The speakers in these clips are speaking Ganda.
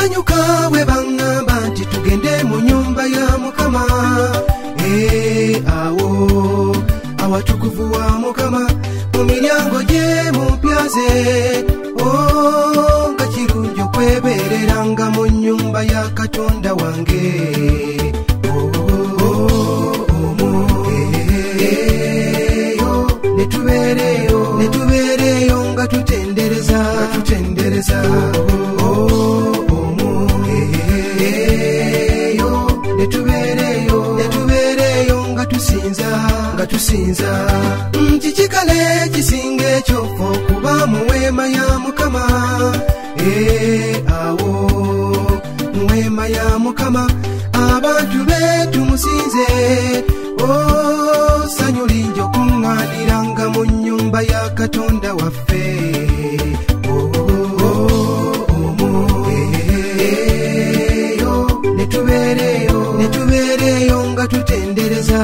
nsanyuka bwe baŋŋamba nti tugende mu nnyumba ya Mukama. Awo awatukuvu wa Mukama, mu miryango gye mu mpya ze. Nga kirungi okwebeereranga mu nnyumba ya Katonda wange. Netubeereyo nga tutendereza. Netubeereyo nga tusinza. Kikikale kisinga ekyo okuba mu weema ya Mukama. Awo mu weema ya Mukama abantu be tumusinze. Ssanyu lingi okuŋŋaaniranga mu nnyumba ya Katonda waffe. Netubeereyo nga tutendereza.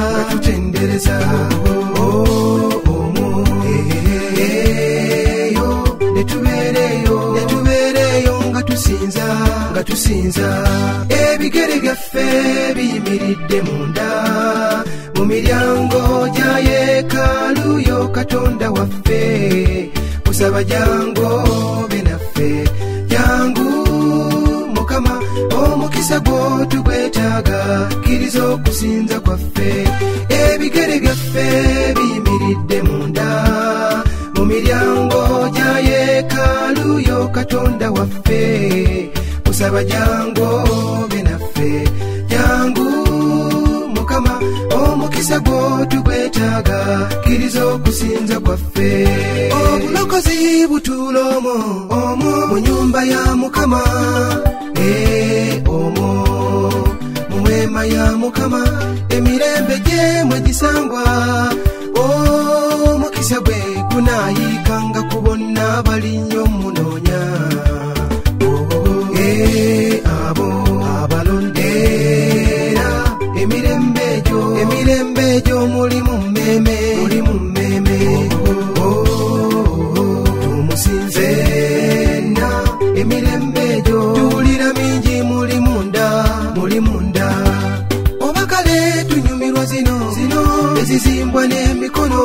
Netubeereyo nga tusinza. Ebigere byaffe biyimiridde munda mu miryango gya yeekaalu yo Katonda waffe. Kusaba jangu obe naffe, jangu Mukama, omukisa gwo tugwetaaga, kkiriza okusinza kwaffe. Ebigere byaffe biyimiridde munda mu miryango gya yeekaalu yo Katonda waffe. Kusaba jangu obe naffe, jangu Mukama, omukisa gwo tugwetaaga, kkiriza okusinza kwaffe. Obulokozi butuula omwo mu nnyumba ya Mukama. Omwo mu weema ya Mukama emirembe gye mwe gisangwa. Omukisa gwe gunaayikanga ku bonna abalinnyo munoonya. Abo abalondera emirembe gyo mulimu mmeme. Tumusinze na emirembe gyo tuwulira mingi muli munda. Oba kale tunyumirwa zino ezizimbwa n'emikono.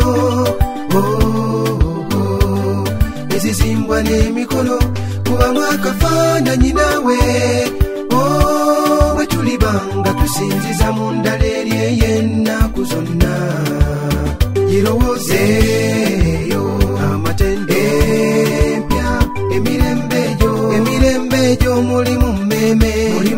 Ezizimbwa n'emikono kubamu akafaananyi naawe. Bwe tulibanga tusinziza mu ndala eri ey'ennaku zonna. Girowoozeeyo amatende empya emirembe gyo mulimu mmeme.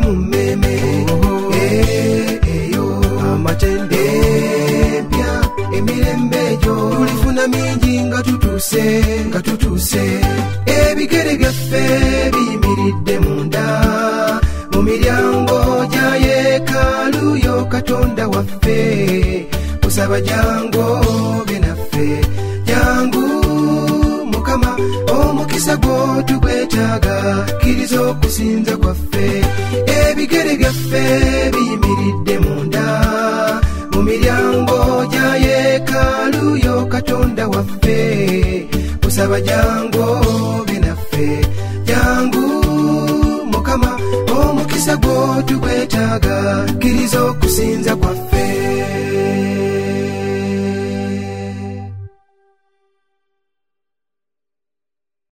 Eyo amatende empya emirembe gyo tulifuna mingi nga tutuuse. Ebigere byaffe biyimiridde munda mu miryango gya yeekaalu yo Katonda waffe. Kusaba jangu obe naffe, jangu Mukama, omukisa gwo tugwetaaga, kkiriza okusinza kwaffe. Ebigere byaffe biyimiridde munda mu miryango gya yeekaalu yo Katonda waffe. Kusaba jangu obe naffe, jangu Mukama, omukisa gwo tugwetaaga, kkiriza okusinza kwaffe.